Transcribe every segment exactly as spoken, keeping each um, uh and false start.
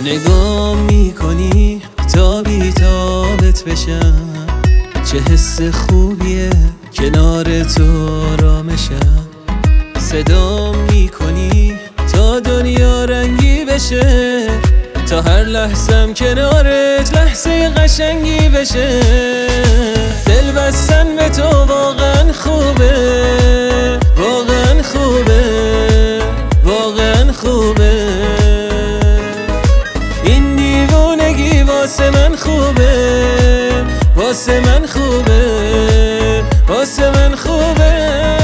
نگاه میکنی تا بی‌تابت بشم، چه حس خوبیه کنار تو آرامشم. صدا میکنی تا دنیا رنگی بشه، تا هر لحظم کنارت لحظه قشنگی بشه. دل بستن به تو واقعا خوبه، واقعا خوبه، واقعا خوبه. این دیوونگی واسه من خوبه، واسه من خوبه، واسه من خوبه.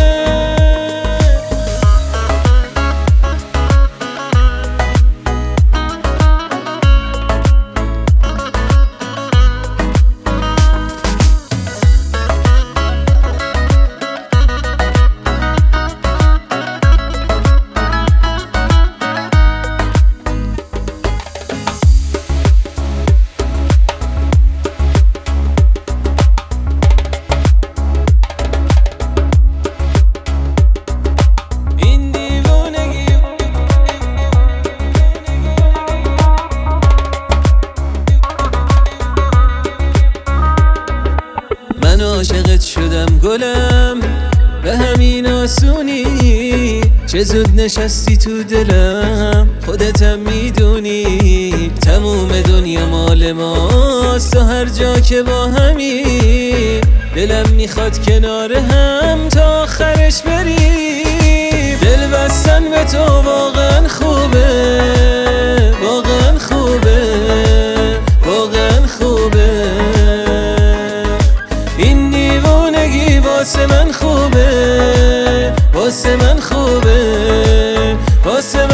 من عاشقت شدم گلم، به همین آسونی. چه زود نشستی تو دلم، خودتم میدونی. تموم دنیا مال ماست و هر جا که با همی. دلم میخواد کنار هم تا آخرش بریم. دل بستن به تو واقعا خوبه، واقعا خوبه، واقعا خوبه. این دیوونگی واسه من خوبه، واسه من خوبه، واسه